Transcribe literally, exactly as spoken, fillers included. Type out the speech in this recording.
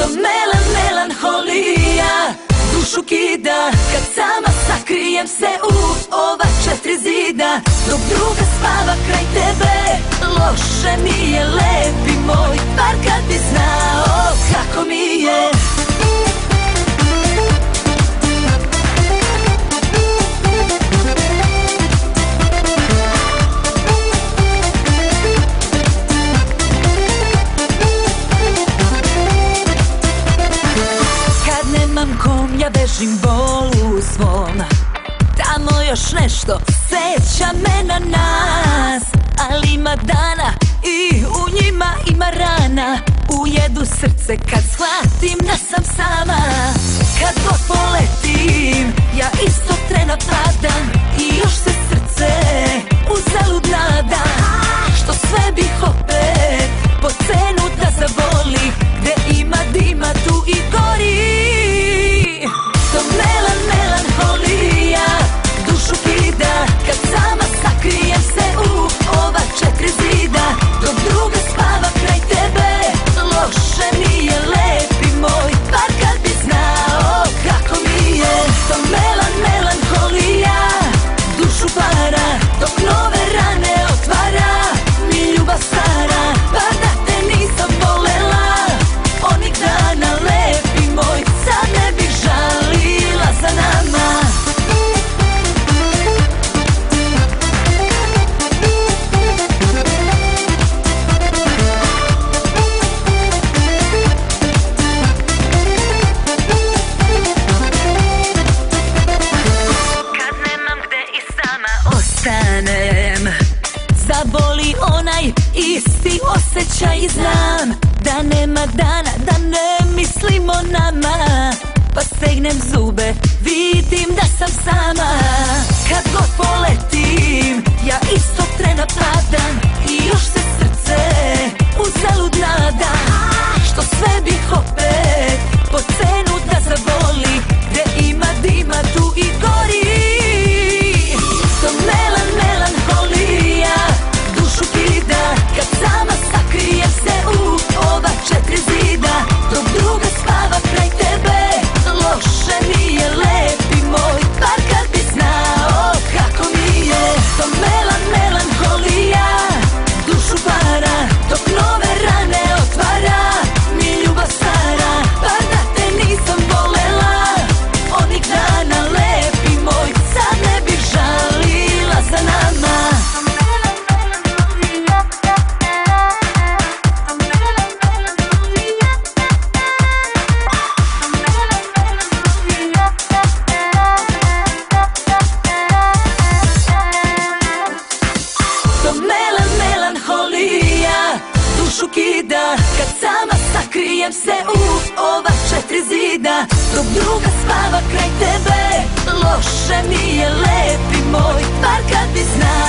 To melan, melanholija dušu kida, kad sama sakrijem se u ova četiri zida, dok druga spava kraj tebe. Loše mi je, lepi moj, bar kad bi znao kako mi je. Ja bežim bolu svom, tamo još nešto seća me na nas. Ali ima dana i u njima ima rana, ujedu srce kad shvatim da sam sama. Kad god poletim, ja istog trena padam i još se srce uzalud nada. Što sve bih opet po cenu da zaboli, gde ima dima tu i gori. To melan, melanholija dušu kida, kad sama sakrijem se u ova četiri zida, dok druga spava kraj tebe. Loše mi je, lepi moj, bar kad bi znao kako mi je. To melan, melanholija dušu para, dok nove rane otvara mi ljubav stara. Bar da te nisam volela onih dana, lepi moj, sad ne bih žalila za nama. Kad nemam gde i sama ostanem, zaboli onaj isti osjećaj i znam da nema dana da ne mislim o nama. Pa stegnem zube, vidim da sam sama. Kad god poletim, ja istog trena padam i još se srce uzalud nada. Što sve bih opet po cenu da zaboli, gde ima dima tu i gori. To melan, melanholija dušu kida, kad sama sakrijem se u ova četiri zida, dok druga spava kraj tebe. Loše mi je, lepi moj, bar kad bi znao kako mi je. To melan, melanholija dušu para, dok nove rane otvara mi ljubav stara. Bar da te nisam volela onih dana, lepi moj, sad ne bih žalila za nama. Kida, kad sama sakrijem se u ova četiri zida, dok druga spava kraj tebe. Loše mi je, lepi moj, bar kad bi znao